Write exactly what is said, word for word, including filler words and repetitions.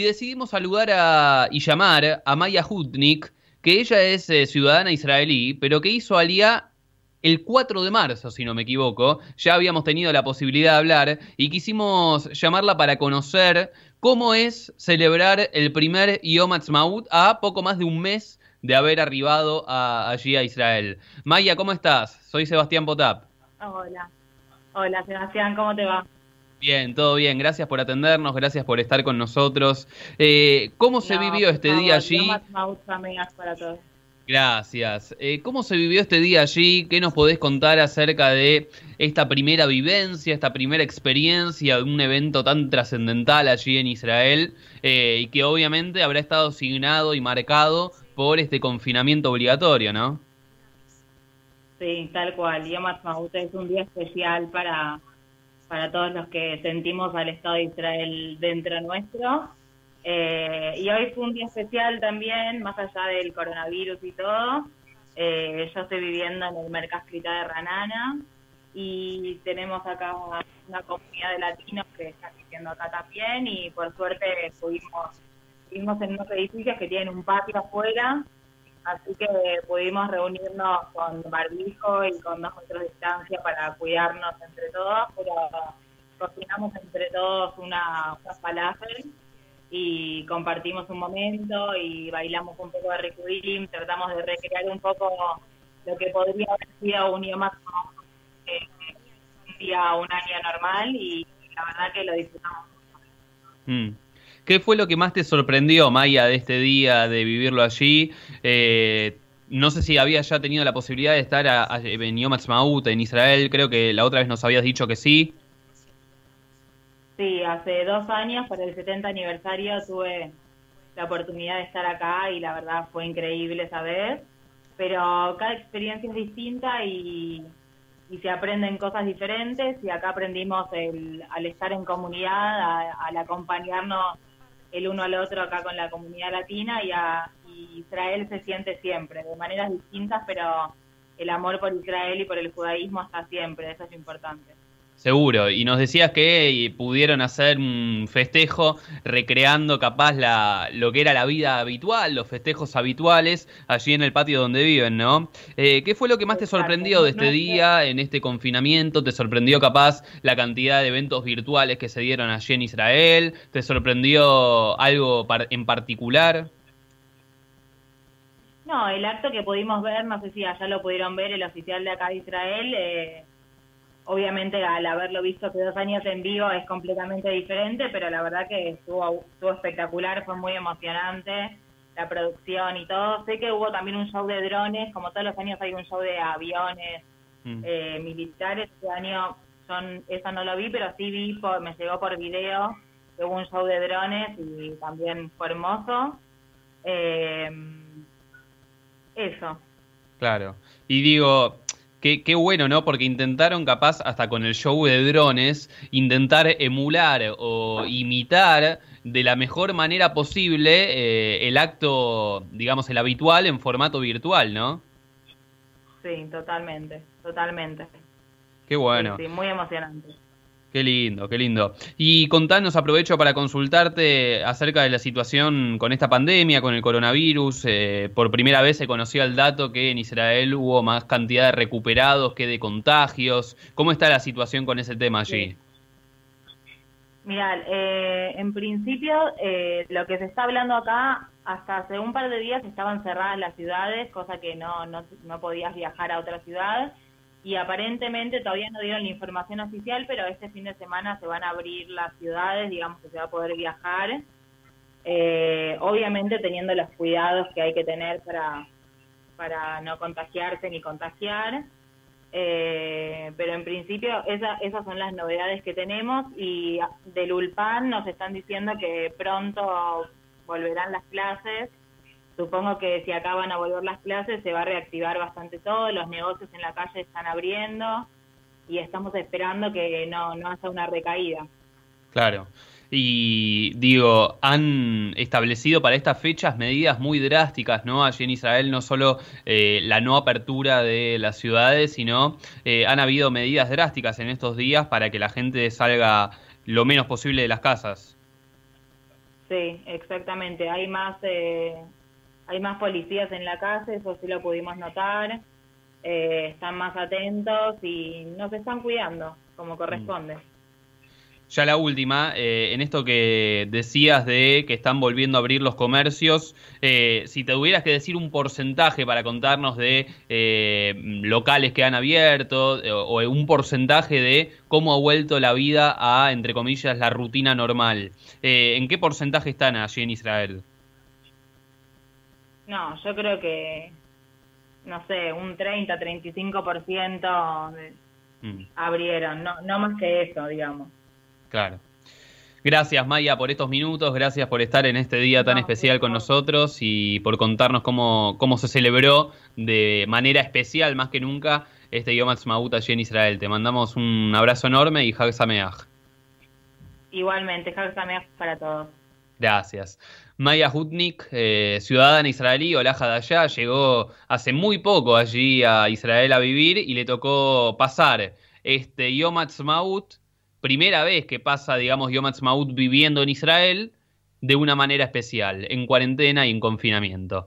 Y decidimos saludar a, y llamar a Maya Hutnik, que ella es eh, ciudadana israelí, pero que hizo alía el cuatro de marzo, si no me equivoco. Ya habíamos tenido la posibilidad de hablar y quisimos llamarla para conocer cómo es celebrar el primer Yom Ha'atzmaut a poco más de un mes de haber arribado a, allí a Israel. Maya, ¿cómo estás? Soy Sebastián Potap. Hola, hola Sebastián, ¿cómo te va? Bien, todo bien. Gracias por atendernos, gracias por estar con nosotros. Eh, ¿cómo se No, vivió por este día favor, yo allí? más Maús amigas para todos. Gracias. Eh, ¿cómo se vivió este día allí? ¿Qué nos podés contar acerca de esta primera vivencia, esta primera experiencia de un evento tan trascendental allí en Israel eh, y que obviamente habrá estado signado y marcado por este confinamiento obligatorio, ¿no? Sí, tal cual. Yom Ha'atzmaut es un día especial para, para todos los que sentimos al Estado de Israel dentro nuestro. Eh, y hoy fue un día especial también, más allá del coronavirus y todo. Eh, yo estoy viviendo en el Mercado de Ranana y tenemos acá una comunidad de latinos que están viviendo acá también y por suerte pudimos, vivimos en unos edificios que tienen un patio afuera. Así que pudimos reunirnos con barbijo y con dos metros de distancia para cuidarnos entre todos, pero cocinamos entre todos una, una falafel y compartimos un momento y bailamos un poco de Rikudim, tratamos de recrear un poco lo que podría haber sido un día más eh, un día, un año normal y la verdad que lo disfrutamos. Mm. ¿Qué fue lo que más te sorprendió, Maya, de este día, de vivirlo allí? Eh, no sé si habías ya tenido la posibilidad de estar a, a, en Yom Ha'atzmaut, en Israel. Creo que la otra vez nos habías dicho que sí. Sí, hace dos años, para el setenta aniversario, tuve la oportunidad de estar acá y la verdad fue increíble esa vez, pero cada experiencia es distinta y, y se aprenden cosas diferentes y acá aprendimos el, al estar en comunidad, a, al acompañarnos el uno al otro acá con la comunidad latina y, a, y Israel se siente siempre, de maneras distintas, pero el amor por Israel y por el judaísmo está siempre, eso es importante. Seguro. Y nos decías que pudieron hacer un festejo recreando capaz la, lo que era la vida habitual, los festejos habituales allí en el patio donde viven, ¿no? Eh, ¿qué fue lo que más te Exacto. sorprendió de este Nuestro, día, en este confinamiento? ¿Te sorprendió capaz la cantidad de eventos virtuales que se dieron allí en Israel? ¿Te sorprendió algo par- en particular? no, el acto que pudimos ver, no sé si allá lo pudieron ver, el oficial de acá de Israel, eh, obviamente al haberlo visto hace dos años en vivo es completamente diferente, pero la verdad que estuvo, estuvo espectacular, fue muy emocionante la producción y todo. Sé que hubo también un show de drones, como todos los años hay un show de aviones Mm. eh, militares. Este año son, eso no lo vi, pero sí vi, por, me llegó por video que hubo un show de drones y también fue hermoso. Eh, eso. Claro. Y digo, qué, qué bueno, ¿no? Porque intentaron capaz, hasta con el show de drones, intentar emular o imitar de la mejor manera posible eh, el acto, digamos, el habitual en formato virtual, ¿no? Sí, totalmente, totalmente. Qué Sí, bueno. sí, muy emocionante. Qué lindo, qué lindo. Y contanos, aprovecho para consultarte acerca de la situación con esta pandemia, con el coronavirus. Eh, por primera vez se conoció el dato que en Israel hubo más cantidad de recuperados que de contagios. ¿Cómo está la situación con ese tema Sí. allí? Mira, eh, en principio eh, lo que se está hablando acá, hasta hace un par de días estaban cerradas las ciudades, cosa que no, no, no podías viajar a otra ciudad. Y aparentemente todavía no dieron la información oficial, pero este fin de semana se van a abrir las ciudades, digamos que se va a poder viajar, eh, obviamente teniendo los cuidados que hay que tener para, para no contagiarse ni contagiar, eh, pero en principio esa, esas son las novedades que tenemos y del Ulpan nos están diciendo que pronto volverán las clases. Supongo que si acá van a volver las clases se va a reactivar bastante todo, los negocios en la calle están abriendo y estamos esperando que no, no haya una recaída. Claro. Y digo, han establecido para estas fechas medidas muy drásticas, ¿no? Allí en Israel no solo eh, la no apertura de las ciudades, sino eh, han habido medidas drásticas en estos días para que la gente salga lo menos posible de las casas. sí, exactamente. Hay más, eh, hay más policías en la calle, eso sí lo pudimos notar. Eh, están más atentos y nos están cuidando como corresponde. Ya la última, eh, en esto que decías de que están volviendo a abrir los comercios, eh, si te tuvieras que decir un porcentaje para contarnos de eh, locales que han abierto, eh, o un porcentaje de cómo ha vuelto la vida a, entre comillas, la rutina normal, eh, ¿en qué porcentaje están allí en Israel? No, yo creo que, no sé, un treinta, treinta y cinco por ciento de, mm. abrieron, no, no más que eso, digamos. Claro. Gracias, Maya, por estos minutos, gracias por estar en este día tan no, especial con nosotros y por contarnos cómo, cómo se celebró de manera especial, más que nunca, este Yom Ha'atzmaut allí en Israel. Te mandamos un abrazo enorme y Hag Sameach. Igualmente, Hag Sameach para todos. Gracias. Maya Hutnik, eh, ciudadana israelí, Olaja de allá, llegó hace muy poco allí a Israel a vivir y le tocó pasar este Yom Ha'atzmaut, primera vez que pasa, digamos, Yom Ha'atzmaut viviendo en Israel de una manera especial, en cuarentena y en confinamiento.